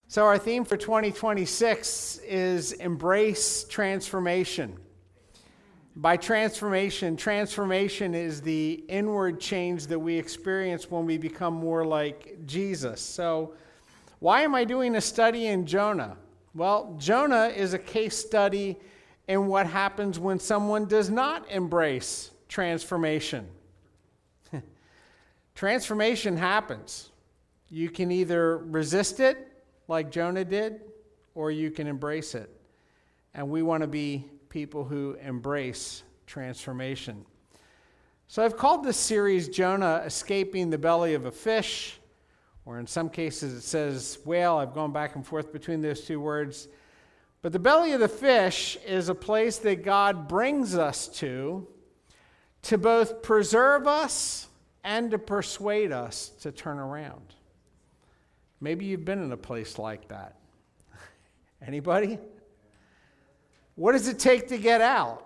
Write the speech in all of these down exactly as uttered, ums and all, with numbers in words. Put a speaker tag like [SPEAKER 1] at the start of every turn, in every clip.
[SPEAKER 1] So our theme for twenty twenty-six is embrace transformation. By transformation, transformation is the inward change that we experience when we become more like Jesus. So why am I doing a study in Jonah? Well, Jonah is a case study in what happens when someone does not embrace transformation. Transformation happens. You can either resist it, like Jonah did, or you can embrace it. And we want to be people who embrace transformation. So I've called this series Jonah Escaping the Belly of a Fish, or in some cases it says whale. I've gone back and forth between those two words. But the belly of the fish is a place that God brings us to, to both preserve us and to persuade us to turn around. Maybe you've been in a place like that. Anybody? What does it take to get out?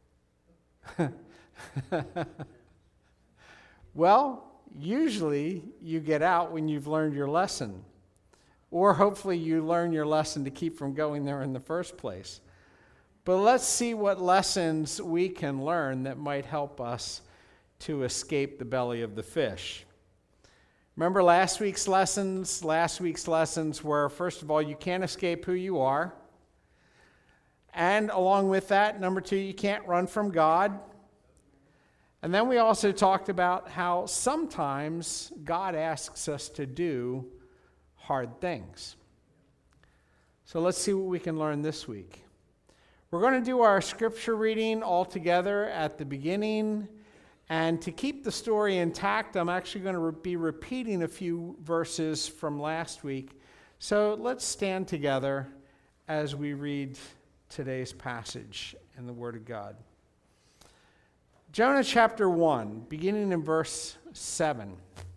[SPEAKER 1] Well, usually you get out when you've learned your lesson. Or hopefully you learn your lesson to keep from going there in the first place. But let's see what lessons we can learn that might help us to escape the belly of the fish. Remember last week's lessons? Last week's lessons were, first of all, you can't escape who you are. And along with that, number two, you can't run from God. And then we also talked about how sometimes God asks us to do hard things. So let's see what we can learn this week. We're going to do our scripture reading all together at the beginning. And to keep the story intact, I'm actually going to re- be repeating a few verses from last week. So let's stand together as we read today's passage in the Word of God. Jonah chapter one, beginning in verse seven.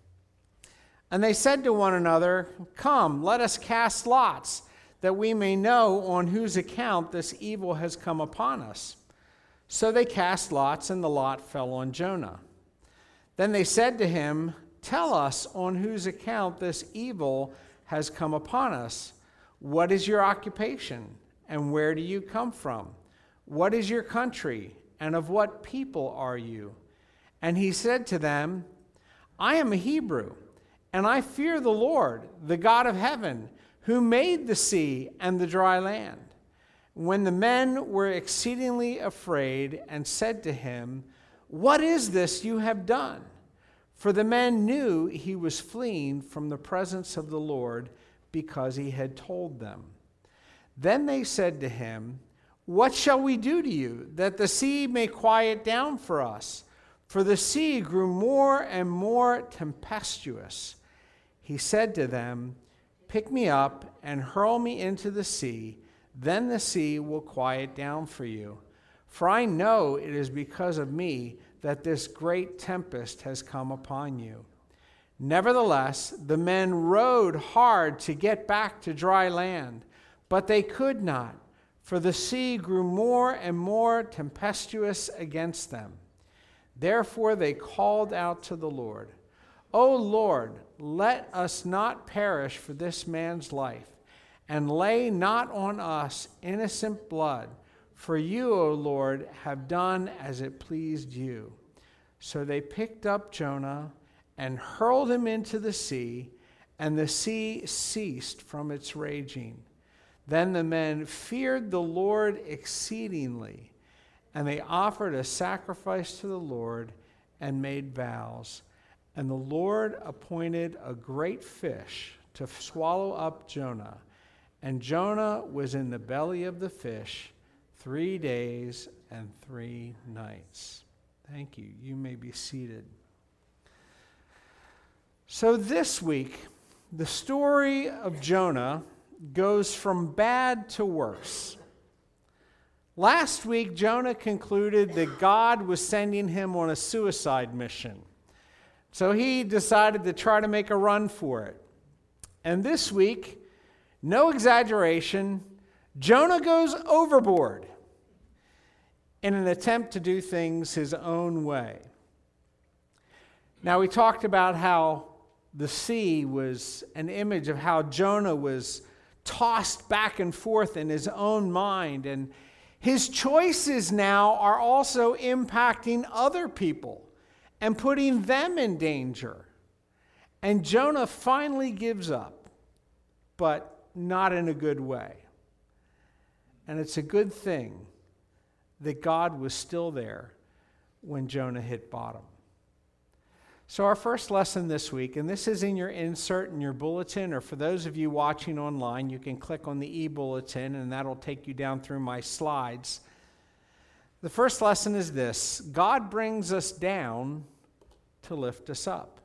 [SPEAKER 1] And they said to one another, "Come, let us cast lots, that we may know on whose account this evil has come upon us." So they cast lots, and the lot fell on Jonah. Then they said to him, "Tell us on whose account this evil has come upon us. What is your occupation, and where do you come from? What is your country, and of what people are you?" And he said to them, "I am a Hebrew, and I fear the Lord, the God of heaven, who made the sea and the dry land." When the men were exceedingly afraid and said to him, "What is this you have done?" For the men knew he was fleeing from the presence of the Lord because he had told them. Then they said to him, "What shall we do to you that the sea may quiet down for us?" For the sea grew more and more tempestuous. He said to them, "Pick me up and hurl me into the sea. Then the sea will quiet down for you. For I know it is because of me that this great tempest has come upon you." Nevertheless, the men rowed hard to get back to dry land, but they could not, for the sea grew more and more tempestuous against them. Therefore they called out to the Lord, "O Lord, let us not perish for this man's life, and lay not on us innocent blood, for you, O Lord, have done as it pleased you." So they picked up Jonah and hurled him into the sea, and the sea ceased from its raging. Then the men feared the Lord exceedingly, and they offered a sacrifice to the Lord and made vows. And the Lord appointed a great fish to swallow up Jonah. And Jonah was in the belly of the fish three days and three nights. Thank you. You may be seated. So this week, the story of Jonah goes from bad to worse. Last week, Jonah concluded that God was sending him on a suicide mission. So he decided to try to make a run for it. And this week, no exaggeration, Jonah goes overboard in an attempt to do things his own way. Now, we talked about how the sea was an image of how Jonah was tossed back and forth in his own mind. And his choices now are also impacting other people and putting them in danger. And Jonah finally gives up, but not in a good way. And it's a good thing that God was still there when Jonah hit bottom. So our first lesson this week, and this is in your insert in your bulletin, or for those of you watching online, you can click on the e-bulletin and that'll take you down through my slides. The first lesson is this: God brings us down to lift us up.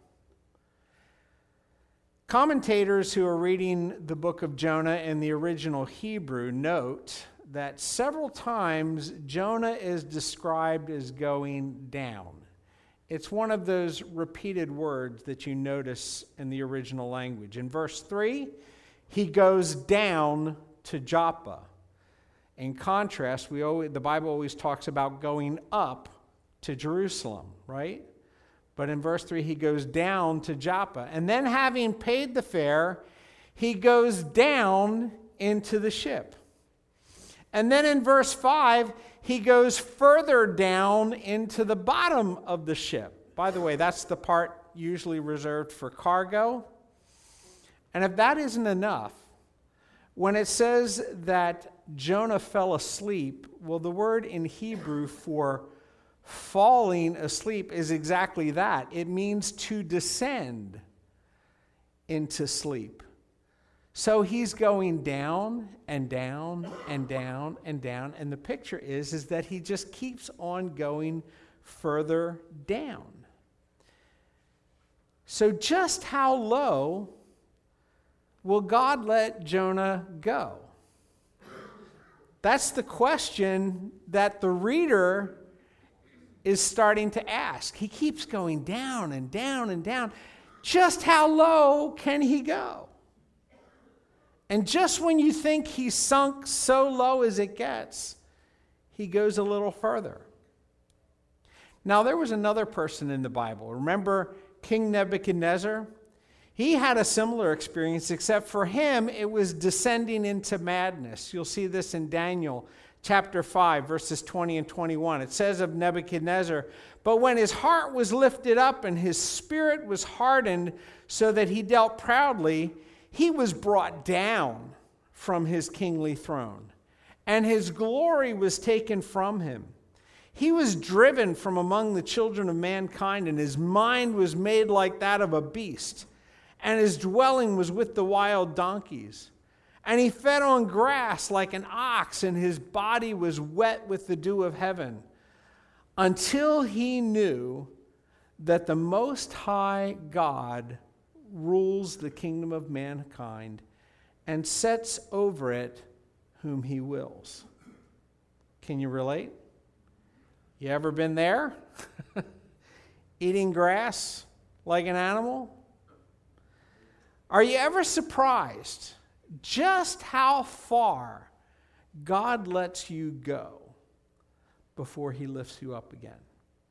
[SPEAKER 1] Commentators who are reading the book of Jonah in the original Hebrew note that several times Jonah is described as going down. It's one of those repeated words that you notice in the original language. In verse three, he goes down to Joppa. In contrast, we always, the Bible always talks about going up to Jerusalem, right? But in verse three, he goes down to Joppa. And then having paid the fare, he goes down into the ship. And then in verse five, he goes further down into the bottom of the ship. By the way, that's the part usually reserved for cargo. And if that isn't enough, when it says that Jonah fell asleep, well, the word in Hebrew for falling asleep is exactly that. It means to descend into sleep. So he's going down and down and down and down. And the picture is, is that he just keeps on going further down. So just how low will God let Jonah go? That's the question that the reader is starting to ask. He keeps going down and down and down. Just how low can he go? And just when you think he's sunk so low as it gets, he goes a little further. Now, there was another person in the Bible. Remember King Nebuchadnezzar? He had a similar experience, except for him, it was descending into madness. You'll see this in Daniel chapter five, verses twenty and twenty-one. It says of Nebuchadnezzar, "But when his heart was lifted up and his spirit was hardened so that he dealt proudly, he was brought down from his kingly throne, and his glory was taken from him. He was driven from among the children of mankind, and his mind was made like that of a beast, and his dwelling was with the wild donkeys. And he fed on grass like an ox, and his body was wet with the dew of heaven, until he knew that the Most High God rules the kingdom of mankind and sets over it whom he wills." Can you relate? You ever been there? Eating grass like an animal? Are you ever surprised just how far God lets you go before he lifts you up again?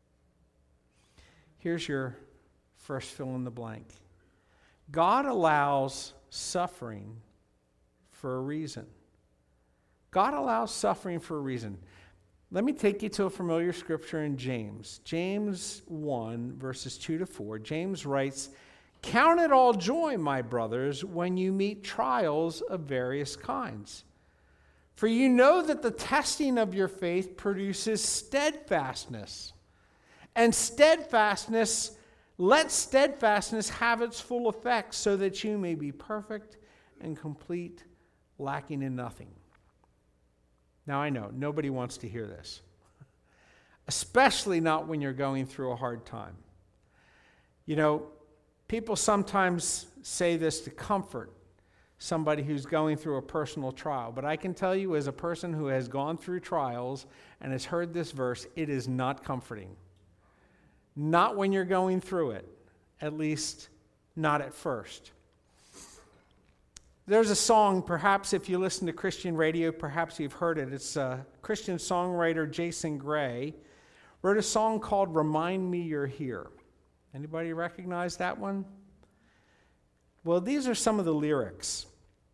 [SPEAKER 1] Here's your first fill in the blank. God allows suffering for a reason. God allows suffering for a reason. Let me take you to a familiar scripture in James. James one, verses two to four. James writes, "Count it all joy, my brothers, when you meet trials of various kinds. For you know that the testing of your faith produces steadfastness. And steadfastness, let steadfastness have its full effect, so that you may be perfect and complete, lacking in nothing." Now I know, nobody wants to hear this. Especially not when you're going through a hard time. You know, people sometimes say this to comfort somebody who's going through a personal trial. But I can tell you, as a person who has gone through trials and has heard this verse, it is not comforting. Not when you're going through it, at least not at first. There's a song, perhaps if you listen to Christian radio, perhaps you've heard it. It's a Christian songwriter, Jason Gray, wrote a song called "Remind Me You're Here." Anybody recognize that one? Well, these are some of the lyrics.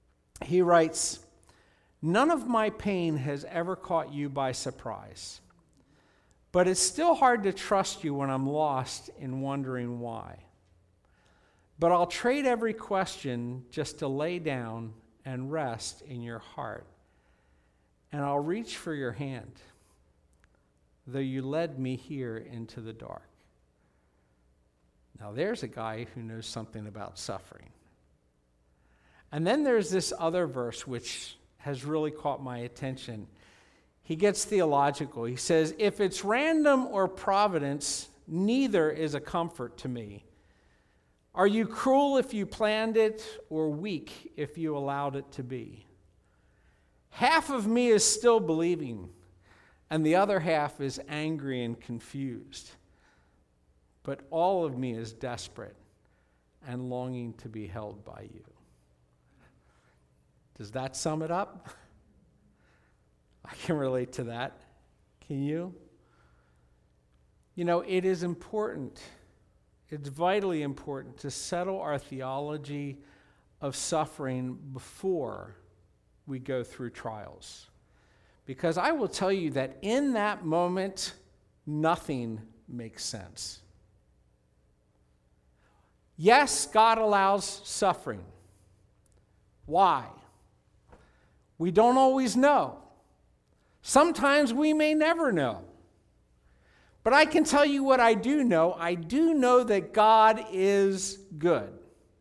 [SPEAKER 1] he writes, "None of my pain has ever caught you by surprise, but it's still hard to trust you when I'm lost in wondering why. But I'll trade every question just to lay down and rest in your heart, and I'll reach for your hand, though you led me here into the dark." Now there's a guy who knows something about suffering. And then there's this other verse which has really caught my attention. He gets theological. He says, "If it's random or providence, neither is a comfort to me. Are you cruel if you planned it, or weak if you allowed it to be? Half of me is still believing, and the other half is angry and confused. But all of me is desperate and longing to be held by you." Does that sum it up? I can relate to that. Can you? You know, it is important, it's vitally important to settle our theology of suffering before we go through trials. Because I will tell you that in that moment, nothing makes sense. Yes, God allows suffering. Why? We don't always know. Sometimes we may never know. But I can tell you what I do know. I do know that God is good.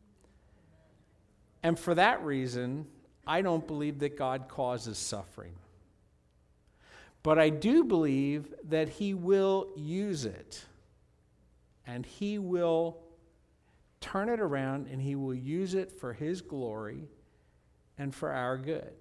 [SPEAKER 1] And for that reason, I don't believe that God causes suffering. But I do believe that He will use it. And He will turn it around, and He will use it for His glory and for our good.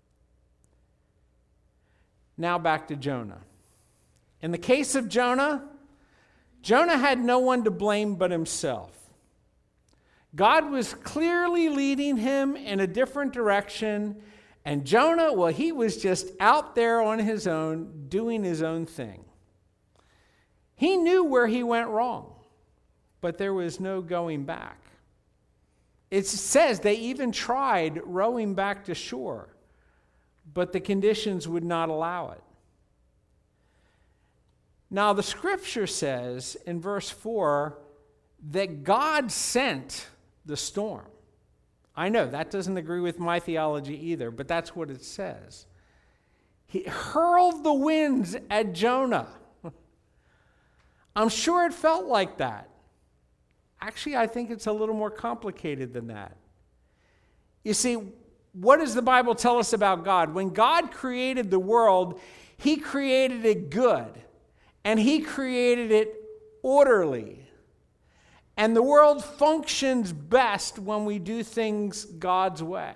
[SPEAKER 1] Now back to Jonah. In the case of Jonah, Jonah had no one to blame but himself. God was clearly leading him in a different direction, and Jonah, well, he was just out there on his own, doing his own thing. He knew where he went wrong, but there was no going back. It says they even tried rowing back to shore, but the conditions would not allow it. Now, the scripture says in verse four that God sent the storm. I know that doesn't agree with my theology either, but that's what it says. He hurled the winds at Jonah. I'm sure it felt like that. Actually, I think it's a little more complicated than that. You see, what does the Bible tell us about God? When God created the world, He created it good, and He created it orderly. And the world functions best when we do things God's way.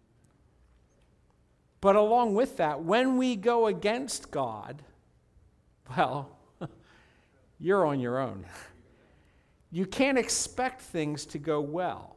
[SPEAKER 1] But along with that, when we go against God, well, you're on your own. You can't expect things to go well.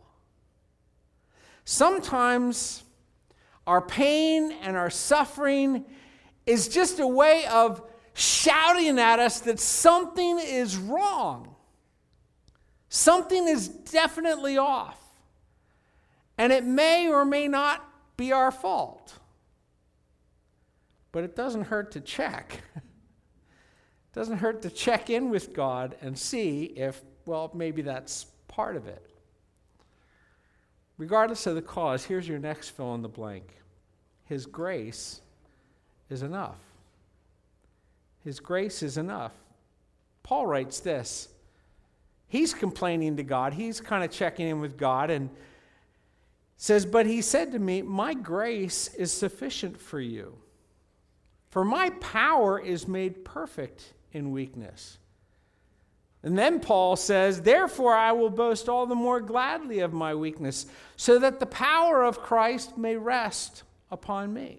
[SPEAKER 1] Sometimes our pain and our suffering is just a way of shouting at us that something is wrong. Something is definitely off. And it may or may not be our fault. But it doesn't hurt to check. It doesn't hurt to check in with God and see if, well, maybe that's part of it. Regardless of the cause, here's your next fill in the blank. His grace is enough. His grace is enough. Paul writes this. He's complaining to God. He's kind of checking in with God and says, "But he said to me, my grace is sufficient for you. For my power is made perfect in weakness." And then Paul says, "Therefore I will boast all the more gladly of my weakness, so that the power of Christ may rest upon me."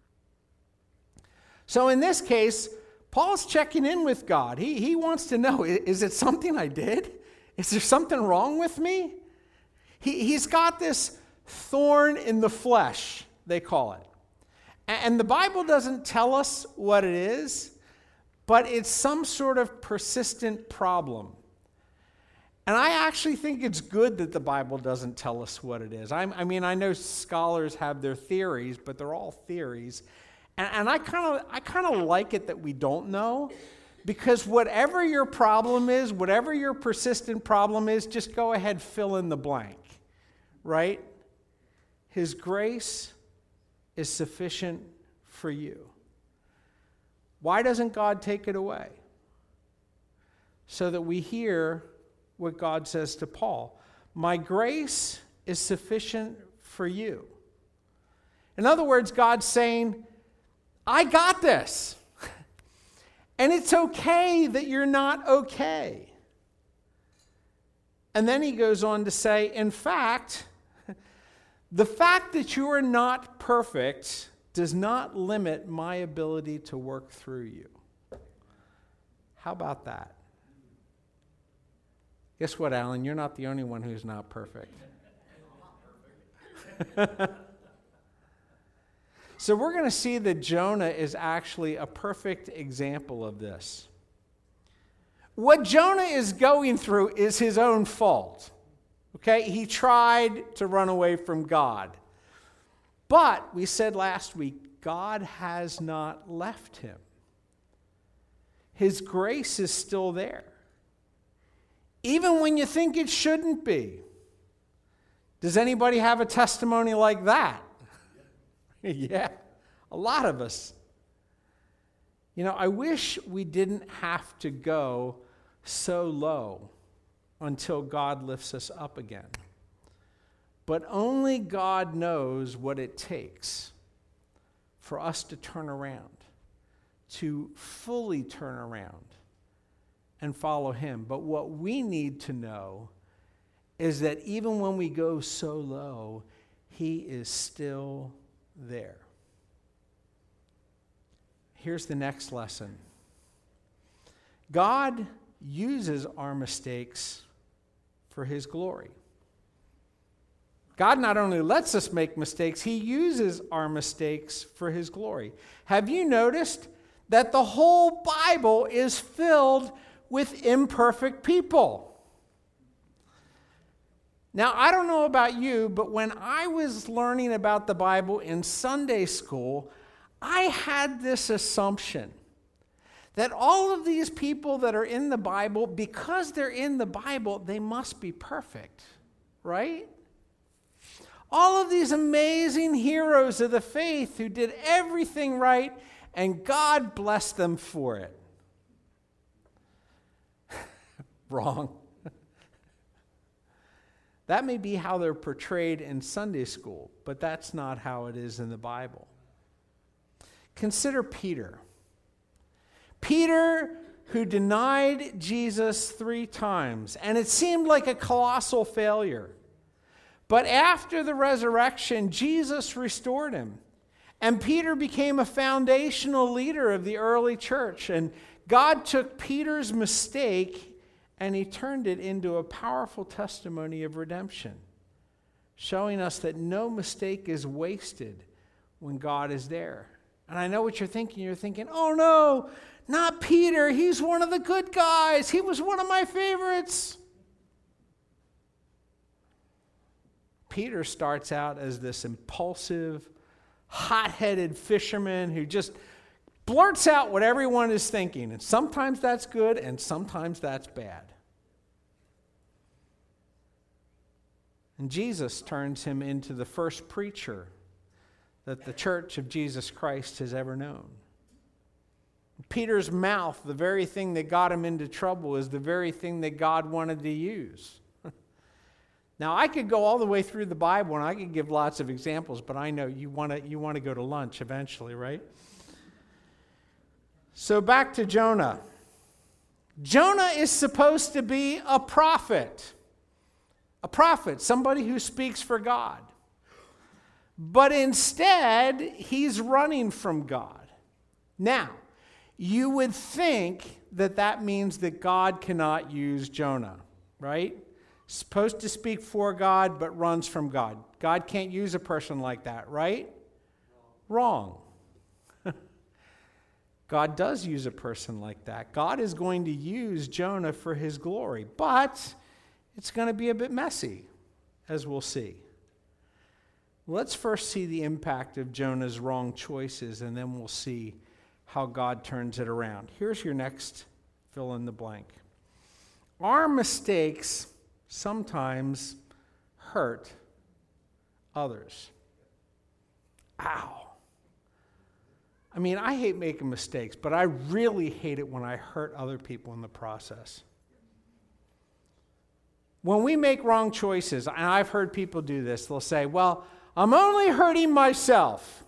[SPEAKER 1] So in this case, Paul's checking in with God. He, he wants to know, is it something I did? Is there something wrong with me? He, he's got this thorn in the flesh, they call it. And the Bible doesn't tell us what it is, but it's some sort of persistent problem. And I actually think it's good that the Bible doesn't tell us what it is. I'm, I mean, I know scholars have their theories, but they're all theories. And, and I kind of I kind of like it that we don't know, because whatever your problem is, whatever your persistent problem is, just go ahead, fill in the blank, right? His grace is sufficient for you. Why doesn't God take it away? So that we hear what God says to Paul. My grace is sufficient for you. In other words, God's saying, I got this. And it's okay that you're not okay. And then he goes on to say, in fact, the fact that you are not perfect does not limit my ability to work through you. How about that? Guess what, Alan? You're not the only one who's not perfect. So we're going to see that Jonah is actually a perfect example of this. What Jonah is going through is his own fault. Okay? He tried to run away from God. But we said last week, God has not left him. His grace is still there. Even when you think it shouldn't be. Does anybody have a testimony like that? Yeah, a lot of us. You know, I wish we didn't have to go so low until God lifts us up again. But only God knows what it takes for us to turn around, to fully turn around and follow him. But what we need to know is that even when we go so low, he is still there. Here's the next lesson. God uses our mistakes for his glory. God not only lets us make mistakes, he uses our mistakes for his glory. Have you noticed that the whole Bible is filled with imperfect people? Now, I don't know about you, but when I was learning about the Bible in Sunday school, I had this assumption that all of these people that are in the Bible, because they're in the Bible, they must be perfect, right? All of these amazing heroes of the faith who did everything right, and God blessed them for it. Wrong. That may be how they're portrayed in Sunday school, but that's not how it is in the Bible. Consider Peter. Peter, who denied Jesus three times, and it seemed like a colossal failure. But after the resurrection, Jesus restored him. And Peter became a foundational leader of the early church. And God took Peter's mistake and he turned it into a powerful testimony of redemption, showing us that no mistake is wasted when God is there. And I know what you're thinking. You're thinking, oh no, not Peter. He's one of the good guys. He was one of my favorites. Peter starts out as this impulsive, hot-headed fisherman who just blurts out what everyone is thinking. And sometimes that's good and sometimes that's bad. And Jesus turns him into the first preacher that the church of Jesus Christ has ever known. Peter's mouth, the very thing that got him into trouble, is the very thing that God wanted to use. Now, I could go all the way through the Bible and I could give lots of examples, but I know you want to you want to go to lunch eventually, right? So back to Jonah. Jonah is supposed to be a prophet. A prophet, somebody who speaks for God. But instead, he's running from God. Now, you would think that that means that God cannot use Jonah, right? Supposed to speak for God, but runs from God. God can't use a person like that, right? Wrong. God does use a person like that. God is going to use Jonah for his glory, but it's going to be a bit messy, as we'll see. Let's first see the impact of Jonah's wrong choices, and then we'll see how God turns it around. Here's your next fill in the blank. Our mistakes sometimes hurt others. Ow. I mean, I hate making mistakes, but I really hate it when I hurt other people in the process. When we make wrong choices, and I've heard people do this, they'll say, well, I'm only hurting myself.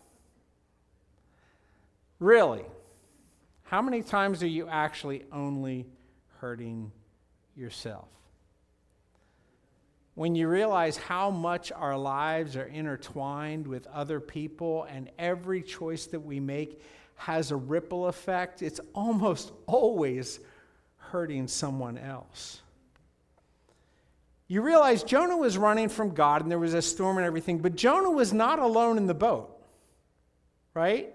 [SPEAKER 1] Really? How many times are you actually only hurting yourself? When you realize how much our lives are intertwined with other people and every choice that we make has a ripple effect, it's almost always hurting someone else. You realize Jonah was running from God and there was a storm and everything, but Jonah was not alone in the boat, right?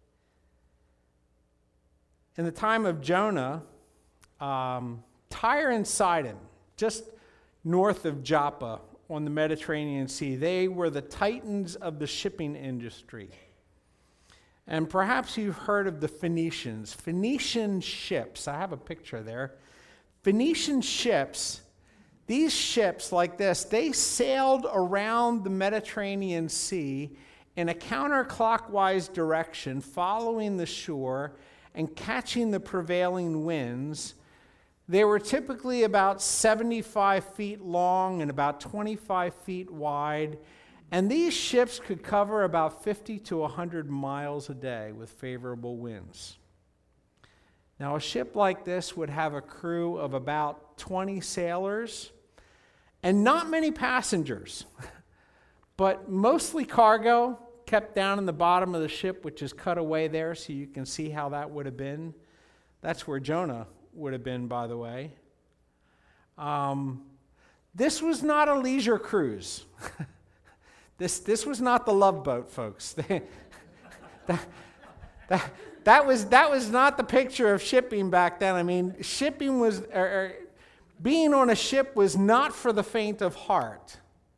[SPEAKER 1] In the time of Jonah, um, Tyre and Sidon, just north of Joppa on the Mediterranean Sea, they were the titans of the shipping industry. And perhaps you've heard of the Phoenicians. Phoenician ships, I have a picture there. Phoenician ships, these ships like this, they sailed around the Mediterranean Sea in a counterclockwise direction, following the shore and catching the prevailing winds. They were typically about seventy-five feet long and about twenty-five feet wide, and these ships could cover about fifty to one hundred miles a day with favorable winds. Now, a ship like this would have a crew of about twenty sailors and not many passengers, but mostly cargo kept down in the bottom of the ship, which is cut away there so you can see how that would have been. That's where Jonah would have been, by the way. Um, this was not a leisure cruise. this this was not the Love Boat, folks. that, that, that was that was not the picture of shipping back then. I mean, shipping was, or, or being on a ship was not for the faint of heart.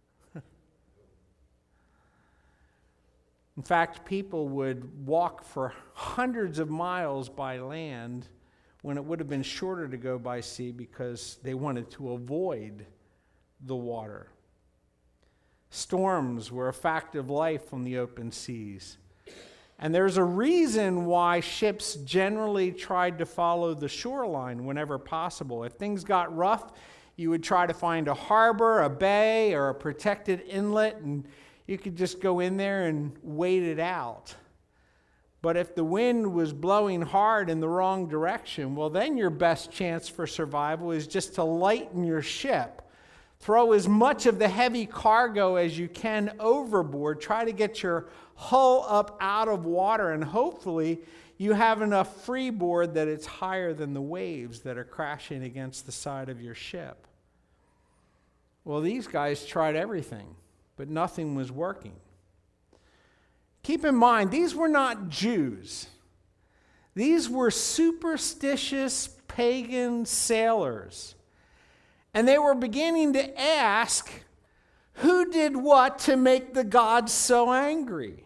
[SPEAKER 1] In fact, people would walk for hundreds of miles by land when it would have been shorter to go by sea because they wanted to avoid the water. Storms were a fact of life on the open seas. And there's a reason why ships generally tried to follow the shoreline whenever possible. If things got rough, you would try to find a harbor, a bay, or a protected inlet, and you could just go in there and wait it out. But if the wind was blowing hard in the wrong direction, well, then your best chance for survival is just to lighten your ship. Throw as much of the heavy cargo as you can overboard. Try to get your hull up out of water, and hopefully you have enough freeboard that it's higher than the waves that are crashing against the side of your ship. Well, these guys tried everything, but nothing was working. Keep in mind, these were not Jews. These were superstitious pagan sailors. And they were beginning to ask, who did what to make the gods so angry?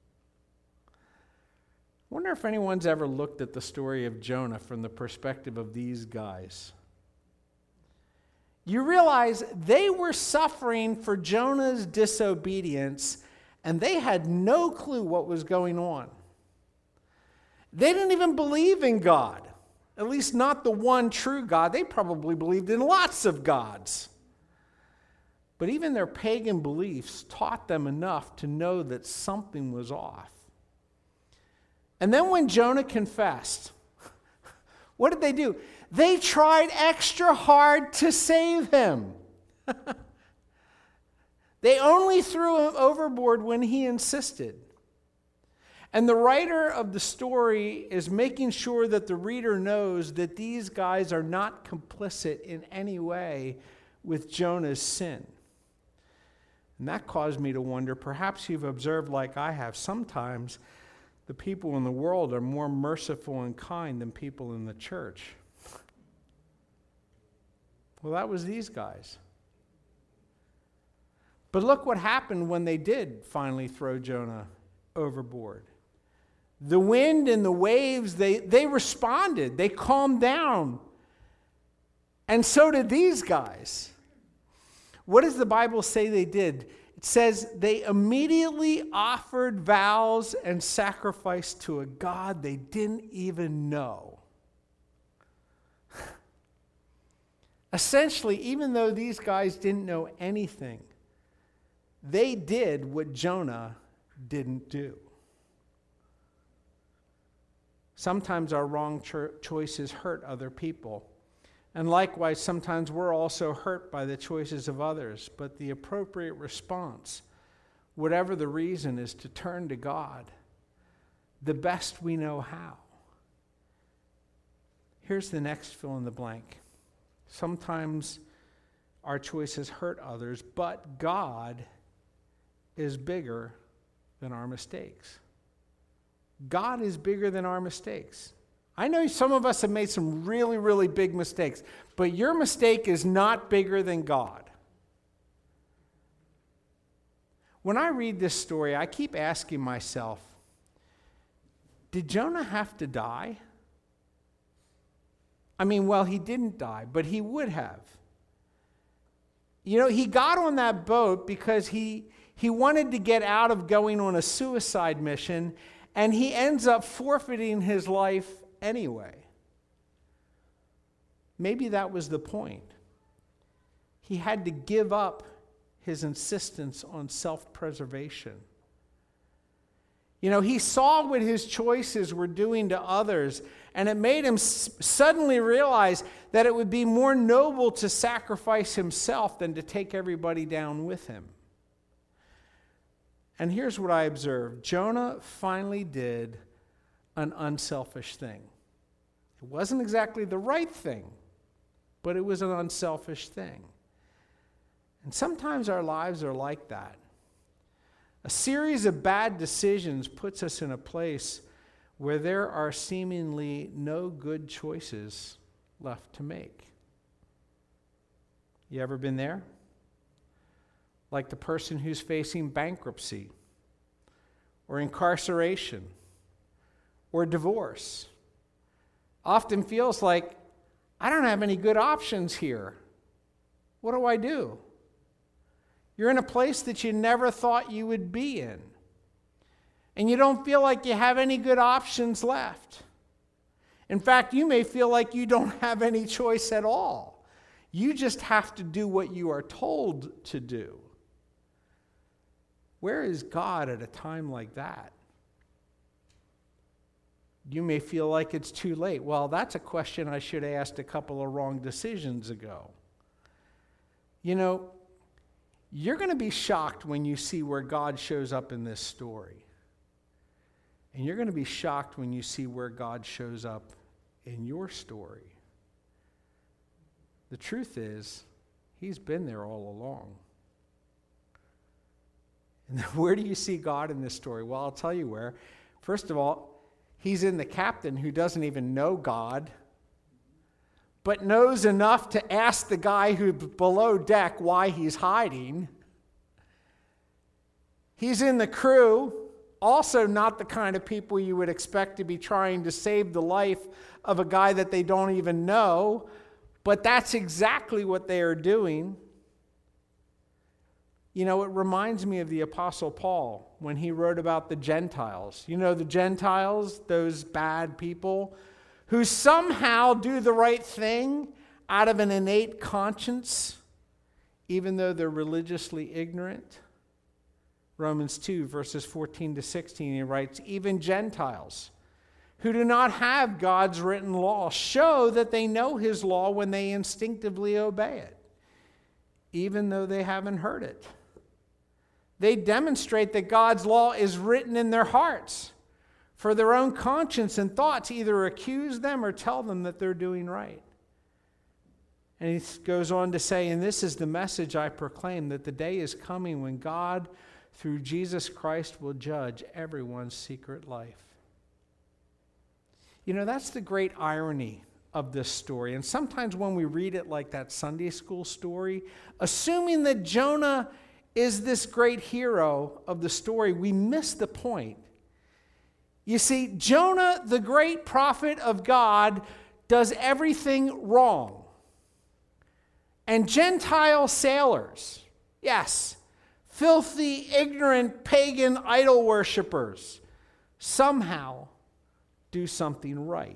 [SPEAKER 1] I wonder if anyone's ever looked at the story of Jonah from the perspective of these guys. You realize they were suffering for Jonah's disobedience, and they had no clue what was going on. They didn't even believe in God, at least not the one true God. They probably believed in lots of gods. But even their pagan beliefs taught them enough to know that something was off. And then when Jonah confessed, what did they do? They tried extra hard to save him. They only threw him overboard when he insisted. And the writer of the story is making sure that the reader knows that these guys are not complicit in any way with Jonah's sin. And that caused me to wonder, perhaps you've observed like I have, sometimes the people in the world are more merciful and kind than people in the church. Well, that was these guys. But look what happened when they did finally throw Jonah overboard. The wind and the waves, they, they responded. They calmed down. And so did these guys. What does the Bible say they did? It says they immediately offered vows and sacrifice to a God they didn't even know. Essentially, even though these guys didn't know anything, they did what Jonah didn't do. Sometimes our wrong cho- choices hurt other people. And likewise, sometimes we're also hurt by the choices of others. But the appropriate response, whatever the reason, is to turn to God the best we know how. Here's the next fill in the blank. Sometimes our choices hurt others, but God is bigger than our mistakes. God is bigger than our mistakes. I know some of us have made some really, really big mistakes, but your mistake is not bigger than God. When I read this story, I keep asking myself, did Jonah have to die? I mean, well, he didn't die, but he would have. You know, he got on that boat because he, he wanted to get out of going on a suicide mission, and he ends up forfeiting his life anyway. Maybe that was the point. He had to give up his insistence on self-preservation. You know, he saw what his choices were doing to others, and it made him s- suddenly realize that it would be more noble to sacrifice himself than to take everybody down with him. And here's what I observed. Jonah finally did an unselfish thing. It wasn't exactly the right thing, but it was an unselfish thing. And sometimes our lives are like that. A series of bad decisions puts us in a place where there are seemingly no good choices left to make. You ever been there? Like the person who's facing bankruptcy or incarceration or divorce. Often feels like, I don't have any good options here. What do I do? You're in a place that you never thought you would be in. And you don't feel like you have any good options left. In fact, you may feel like you don't have any choice at all. You just have to do what you are told to do. Where is God at a time like that? You may feel like it's too late. Well, that's a question I should have asked a couple of wrong decisions ago. You know, you're going to be shocked when you see where God shows up in this story. And you're going to be shocked when you see where God shows up in your story. The truth is, he's been there all along. And where do you see God in this story? Well, I'll tell you where. First of all, he's in the captain who doesn't even know God, but knows enough to ask the guy who's below deck why he's hiding. He's in the crew, also not the kind of people you would expect to be trying to save the life of a guy that they don't even know, but that's exactly what they are doing. You know, it reminds me of the Apostle Paul when he wrote about the Gentiles. You know, the Gentiles, those bad people who somehow do the right thing out of an innate conscience, even though they're religiously ignorant. Romans two, verses fourteen to sixteen, he writes, even Gentiles who do not have God's written law show that they know his law when they instinctively obey it, even though they haven't heard it. They demonstrate that God's law is written in their hearts, for their own conscience and thoughts either accuse them or tell them that they're doing right. And he goes on to say, and this is the message I proclaim, that the day is coming when God, through Jesus Christ, will judge everyone's secret life. You know, that's the great irony of this story. And sometimes when we read it like that Sunday school story, assuming that Jonah is this great hero of the story, we miss the point. You see, Jonah, the great prophet of God, does everything wrong. And Gentile sailors, yes, filthy, ignorant, pagan idol worshipers, somehow do something right.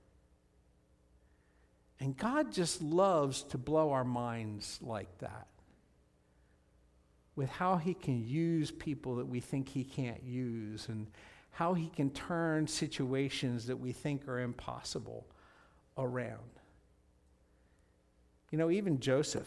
[SPEAKER 1] And God just loves to blow our minds like that, with how he can use people that we think he can't use, and how he can turn situations that we think are impossible around. You know, even Joseph,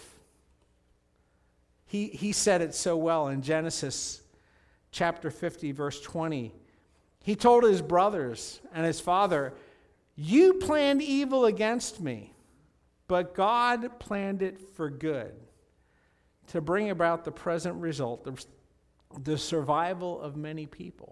[SPEAKER 1] he, he said it so well in Genesis chapter fifty, verse twenty. He told his brothers and his father, "You planned evil against me, but God planned it for good, to bring about the present result, the, the survival of many people."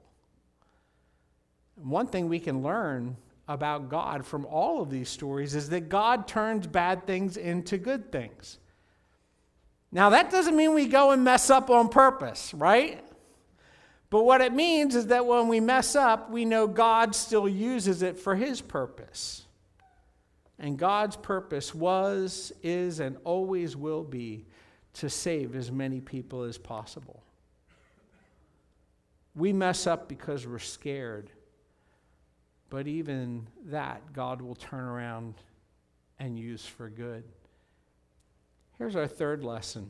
[SPEAKER 1] One thing we can learn about God from all of these stories is that God turns bad things into good things. Now, that doesn't mean we go and mess up on purpose, right? But what it means is that when we mess up, we know God still uses it for his purpose. And God's purpose was, is, and always will be to save as many people as possible. We mess up because we're scared. But even that, God will turn around and use for good. Here's our third lesson.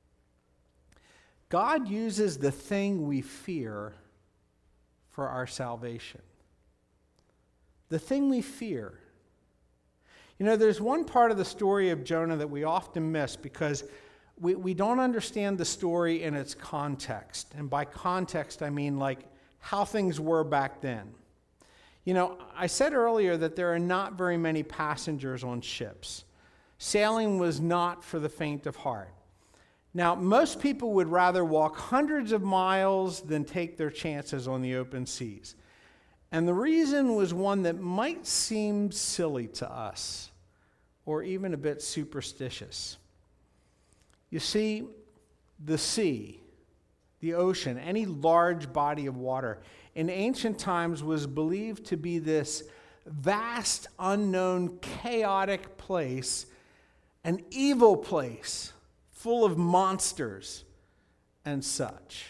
[SPEAKER 1] God uses the thing we fear for our salvation. The thing we fear. You know, there's one part of the story of Jonah that we often miss because we, we don't understand the story in its context. And by context, I mean like how things were back then. You know, I said earlier that there are not very many passengers on ships. Sailing was not for the faint of heart. Now, most people would rather walk hundreds of miles than take their chances on the open seas. And the reason was one that might seem silly to us, or even a bit superstitious. You see, the sea, the ocean, any large body of water, in ancient times was believed to be this vast, unknown, chaotic place, an evil place full of monsters and such.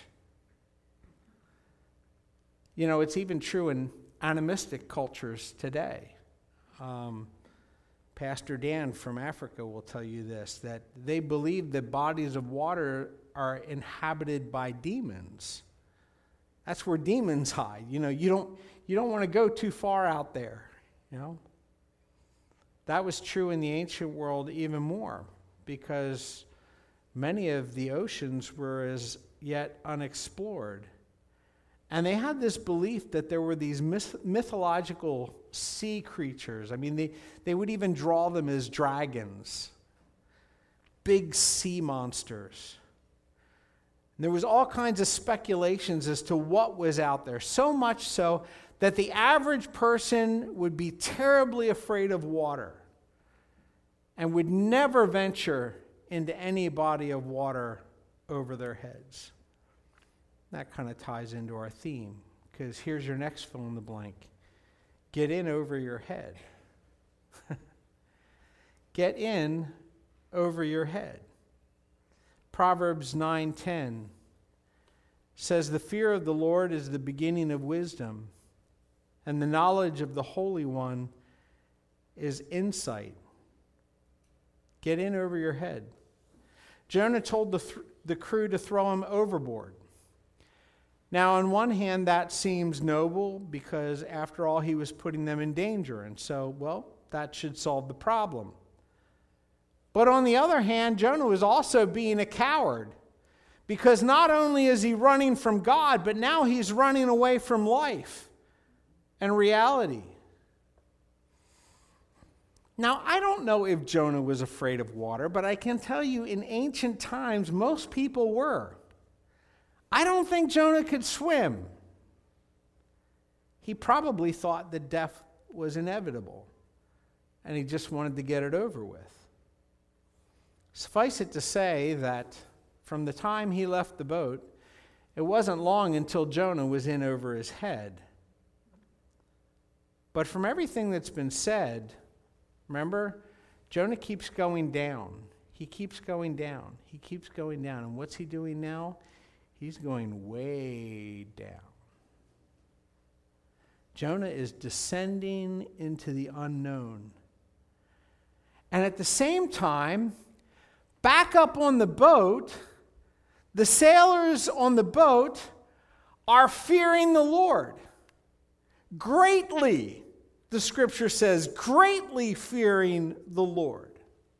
[SPEAKER 1] You know, it's even true in animistic cultures today. Um, Pastor Dan from Africa will tell you this, that they believe that bodies of water are inhabited by demons. That's where demons hide. You know, you don't you don't want to go too far out there, you know. That was true in the ancient world even more, because many of the oceans were as yet unexplored. And they had this belief that there were these myth- mythological sea creatures. I mean, they, they would even draw them as dragons, big sea monsters. And there was all kinds of speculations as to what was out there, so much so that the average person would be terribly afraid of water and would never venture into any body of water over their heads. That kind of ties into our theme, because here's your next fill in the blank. Get in over your head. Get in over your head. Proverbs nine ten says, "The fear of the Lord is the beginning of wisdom, and the knowledge of the Holy One is insight." Get in over your head. Jonah told the, th- the crew to throw him overboard. Now, on one hand, that seems noble because, after all, he was putting them in danger. And so, well, that should solve the problem. But on the other hand, Jonah was also being a coward, because not only is he running from God, but now he's running away from life and reality. Now, I don't know if Jonah was afraid of water, but I can tell you in ancient times, most people were. I don't think Jonah could swim. He probably thought that death was inevitable, and he just wanted to get it over with. Suffice it to say that from the time he left the boat, it wasn't long until Jonah was in over his head. But from everything that's been said, remember, Jonah keeps going down. He keeps going down. He keeps going down. And what's he doing now? He's going way down. Jonah is descending into the unknown. And at the same time, back up on the boat, the sailors on the boat are fearing the Lord. Greatly, the scripture says, greatly fearing the Lord.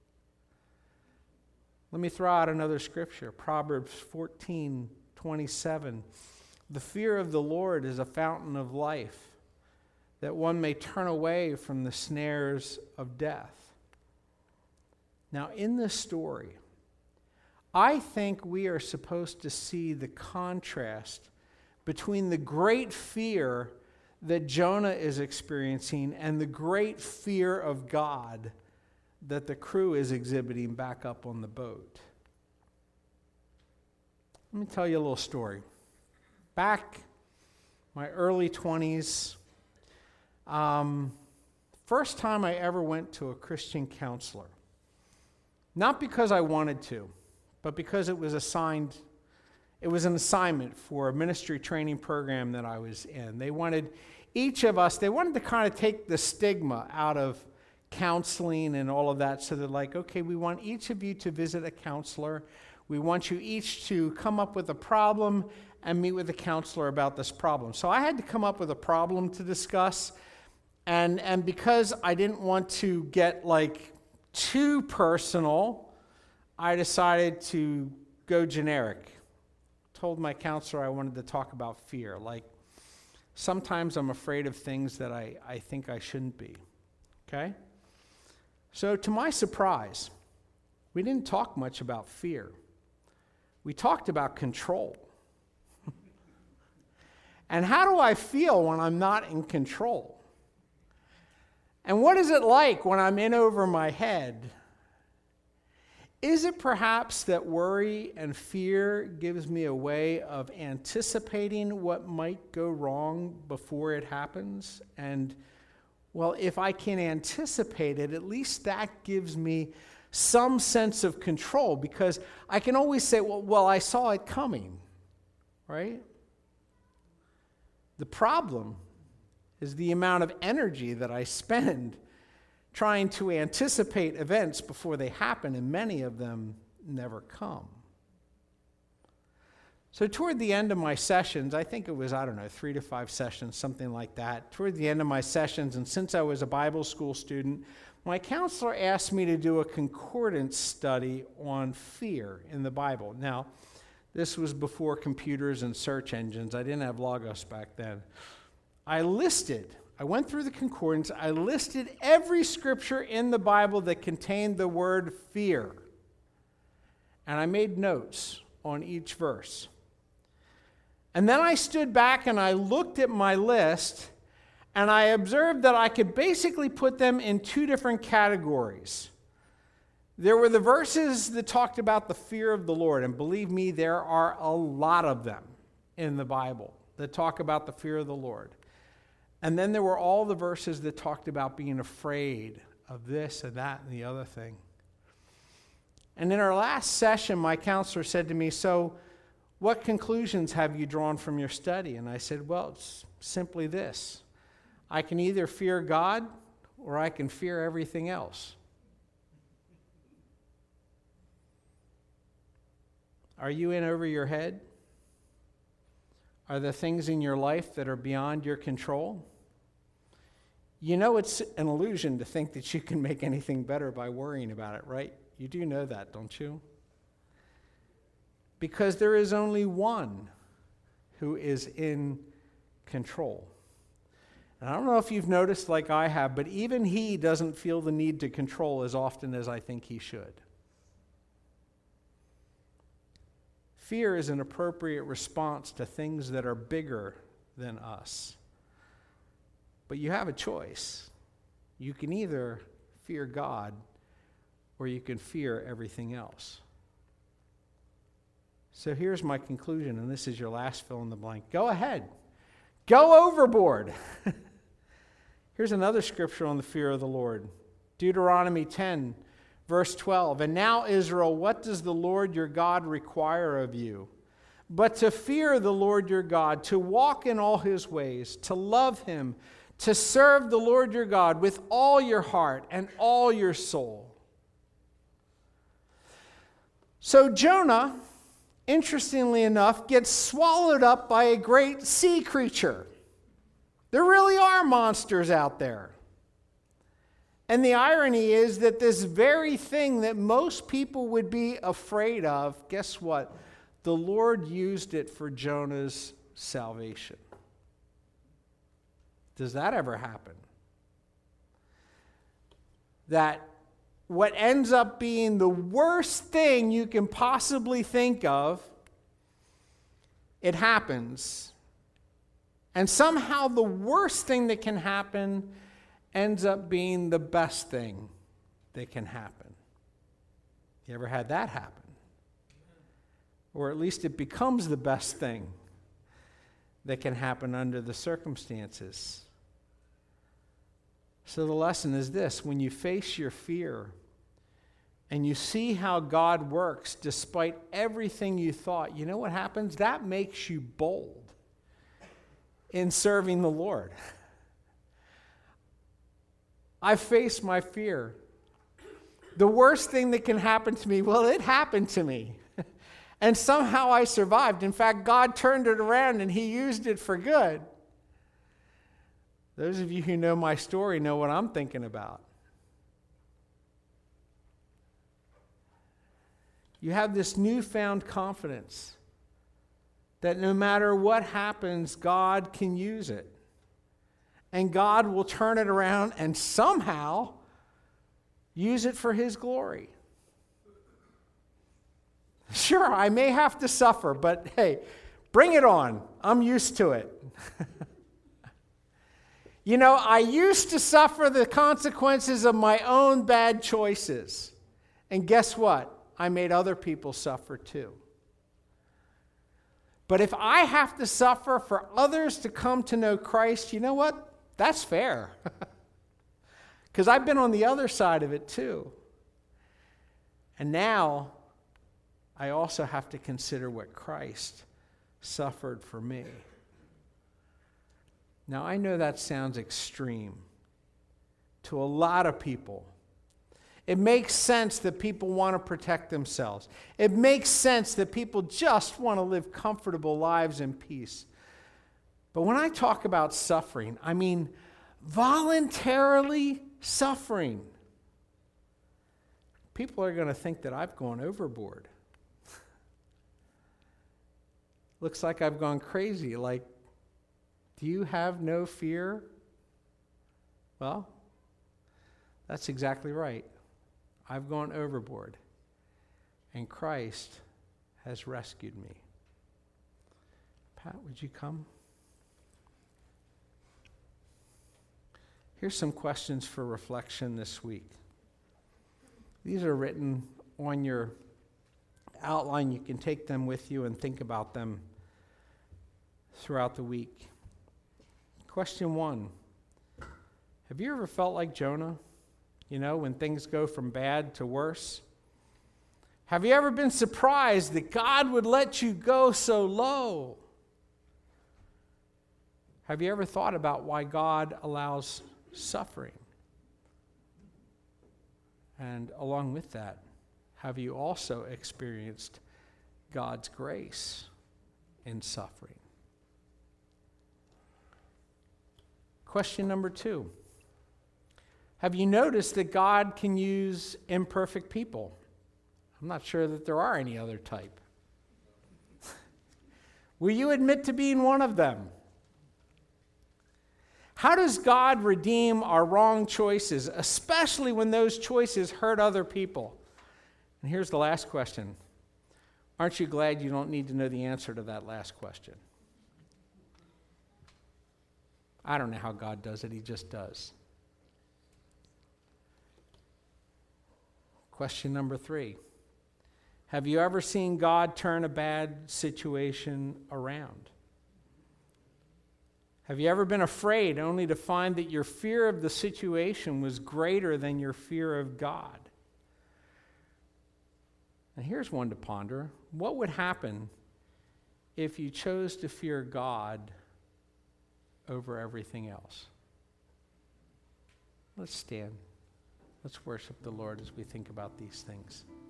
[SPEAKER 1] Let me throw out another scripture, Proverbs fourteen twenty-seven. The fear of the Lord is a fountain of life, that one may turn away from the snares of death. Now, in this story, I think we are supposed to see the contrast between the great fear that Jonah is experiencing and the great fear of God that the crew is exhibiting back up on the boat. Let me tell you a little story. Back my early twenties, um, first time I ever went to a Christian counselor. Not because I wanted to, but because it was assigned, it was an assignment for a ministry training program that I was in. They wanted each of us, they wanted to kind of take the stigma out of counseling and all of that. So they're like, okay, we want each of you to visit a counselor. We want you each to come up with a problem and meet with a counselor about this problem. So I had to come up with a problem to discuss. And, and because I didn't want to get like too personal, I decided to go generic. Told my counselor I wanted to talk about fear. Like, sometimes I'm afraid of things that I, I think I shouldn't be. Okay? So to my surprise, we didn't talk much about fear. We talked about control. And how do I feel when I'm not in control? And what is it like when I'm in over my head? Is it perhaps that worry and fear gives me a way of anticipating what might go wrong before it happens? And, well, if I can anticipate it, at least that gives me some sense of control, because I can always say, well, well, I saw it coming, right? The problem is the amount of energy that I spend trying to anticipate events before they happen, and many of them never come. So toward the end of my sessions, I think it was, I don't know, three to five sessions, something like that. Toward the end of my sessions, and since I was a Bible school student, my counselor asked me to do a concordance study on fear in the Bible. Now, this was before computers and search engines. I didn't have Logos back then. I listed, I went through the concordance, I listed every scripture in the Bible that contained the word fear. And I made notes on each verse. And then I stood back and I looked at my list, and I observed that I could basically put them in two different categories. There were the verses that talked about the fear of the Lord, and believe me, there are a lot of them in the Bible that talk about the fear of the Lord. And then there were all the verses that talked about being afraid of this and that and the other thing. And in our last session, my counselor said to me, so what conclusions have you drawn from your study? And I said, well, it's simply this. I can either fear God or I can fear everything else. Are you in over your head? Are there things in your life that are beyond your control? You know it's an illusion to think that you can make anything better by worrying about it, right? You do know that, don't you? Because there is only one who is in control. And I don't know if you've noticed like I have, but even he doesn't feel the need to control as often as I think he should. Fear is an appropriate response to things that are bigger than us. But you have a choice. You can either fear God or you can fear everything else. So here's my conclusion, and this is your last fill in the blank. Go ahead. Go overboard. Here's another scripture on the fear of the Lord. Deuteronomy ten, verse twelve. And now, Israel, what does the Lord your God require of you? But to fear the Lord your God, to walk in all his ways, to love him, to serve the Lord your God with all your heart and all your soul. So Jonah, interestingly enough, gets swallowed up by a great sea creature. There really are monsters out there. And the irony is that this very thing that most people would be afraid of, guess what? The Lord used it for Jonah's salvation. Does that ever happen? That what ends up being the worst thing you can possibly think of, it happens. And somehow the worst thing that can happen ends up being the best thing that can happen. You ever had that happen? Or at least it becomes the best thing that can happen under the circumstances. So the lesson is this: when you face your fear and you see how God works despite everything you thought, you know what happens? That makes you bold in serving the Lord. I faced my fear. The worst thing that can happen to me, well, it happened to me. And somehow I survived. In fact, God turned it around and he used it for good. Those of you who know my story know what I'm thinking about. You have this newfound confidence that no matter what happens, God can use it. And God will turn it around and somehow use it for his glory. Sure, I may have to suffer, but hey, bring it on. I'm used to it. You know, I used to suffer the consequences of my own bad choices. And guess what? I made other people suffer too. But if I have to suffer for others to come to know Christ, you know what? That's fair. Because I've been on the other side of it too. And now I also have to consider what Christ suffered for me. Now, I know that sounds extreme to a lot of people. It makes sense that people want to protect themselves. It makes sense that people just want to live comfortable lives in peace. But when I talk about suffering, I mean voluntarily suffering. People are going to think that I've gone overboard. Looks like I've gone crazy. Like, do you have no fear? Well, that's exactly right. I've gone overboard, and Christ has rescued me. Pat, would you come? Here's some questions for reflection this week. These are written on your outline. You can take them with you and think about them throughout the week. Question one: have you ever felt like Jonah? You know, when things go from bad to worse? Have you ever been surprised that God would let you go so low? Have you ever thought about why God allows suffering? And along with that, have you also experienced God's grace in suffering? Question number two: have you noticed that God can use imperfect people? I'm not sure that there are any other type. Will you admit to being one of them? How does God redeem our wrong choices, especially when those choices hurt other people? And here's the last question. Aren't you glad you don't need to know the answer to that last question? I don't know how God does it. He just does. Question number three. Have you ever seen God turn a bad situation around? Have you ever been afraid only to find that your fear of the situation was greater than your fear of God? And here's one to ponder. What would happen if you chose to fear God over everything else? Let's stand. Let's worship the Lord as we think about these things.